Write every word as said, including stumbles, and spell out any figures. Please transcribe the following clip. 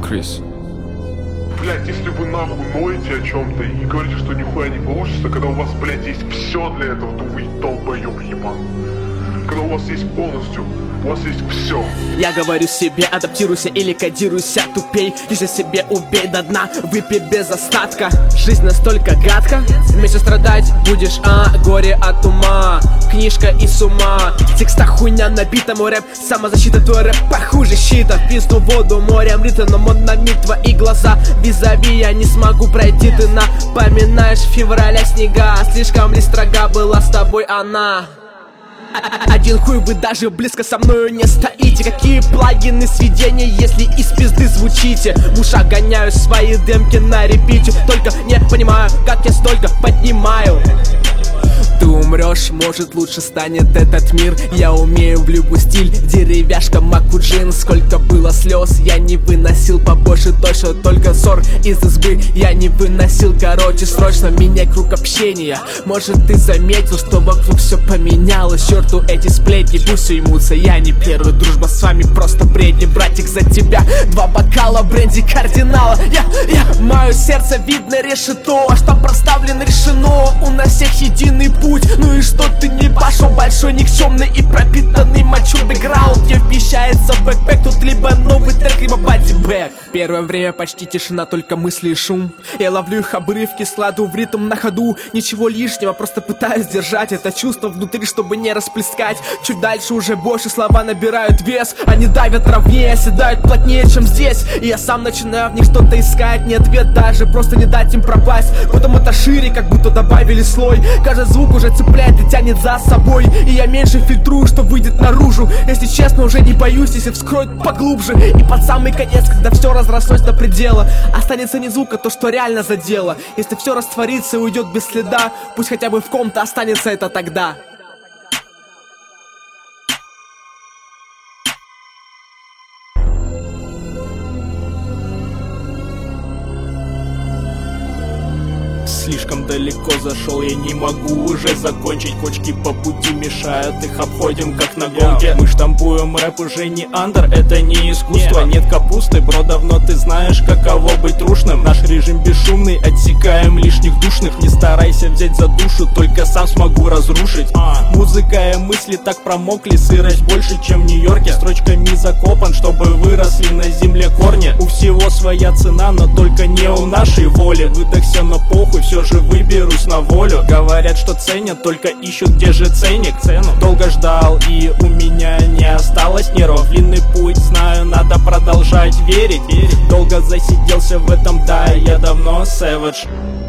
Крис. Блять, если вы нахуй ноете о чем-то и говорите, что нихуя не получится, когда у вас, блять, есть все для этого, то вы долбоёб ебан. Когда у вас есть полностью, у вас есть все. Я говорю себе, адаптируйся или кодируйся, тупей. Если себе убей до дна, выпей без остатка. Жизнь настолько гадка, вместе страдать будешь, а горе от ума. Книжка и с ума, в текстах хуйня набита, мой рэп, самозащита, твой рэп похуже щита. В пизду воду морем рита, но мод на миг твои глаза. Визави я не смогу пройти, ты напоминаешь февраля снега. Слишком ли строга была с тобой она? Один хуй, вы даже близко со мною не стоите. Какие плагины сведения, если из пизды звучите? В ушах гоняю свои демки на репите. Только не понимаю, как я столько поднимаю. Ты умрешь, может лучше станет этот мир. Я умею в любой стиль, деревяшка, макуджин. Сколько было слез, я не выносил. Побольше точно, только ссор из избы я не выносил. Короче, срочно меняй круг общения. Может ты заметил, что вокруг все поменялось. Черту эти сплетни, пусть уймутся, я не первый. Дружба с вами просто бредни, братик, за тебя два бокала бренди кардинала. Я, я, мое сердце видно решето, а что проставлен решено. У нас всех единый путь. Ну и что ты не пошел большой, никчемный и пропитанный мочой бэкграунд. Не вмещается в бэкпэк, тут либо новый трек, либо бади-бэк. Первое время почти тишина, только мысли и шум. Я ловлю их обрывки, складу в ритм на ходу. Ничего лишнего, просто пытаюсь держать это чувство внутри, чтобы не расплескать. Чуть дальше уже больше слова набирают вес. Они давят ровнее, оседают плотнее, чем здесь. И я сам начинаю в них что-то искать. Не ответ даже, просто не дать им пропасть. Потом это шире, как будто добавили слой. Каждый звук уже цепляет и тянет за собой. И я меньше фильтрую, что выйдет наружу. Если честно, уже не боюсь, если вскроют поглубже. И под самый конец, когда все разрослось до предела, останется не звука, то, что реально задело. Если все растворится и уйдет без следа, пусть хотя бы в ком-то останется это тогда. Слишком далеко зашел, я не могу уже закончить. Кочки по пути мешают, их обходим как на гонке. Мы штампуем рэп, уже не андер, это не искусство. Нет капусты, бро, давно ты знаешь, каково быть трушным. Наш режим бесшумный, отсекаем лишних душных. Не старайся взять за душу, только сам смогу разрушить. Музыка и мысли так промокли, сырость больше, чем в Нью-Йорке. Строчками закопан, чтобы выросли на земле корни. У всего своя цена, но только не у нашей воли. Выдохся, но похуй, все же выберусь на волю. Говорят, что ценят, только ищут, где же ценник. Цену долго ждал, и у меня не осталось нервов. Длинный путь, знаю, надо продолжать верить. Долго засиделся в этом, да, я давно savage.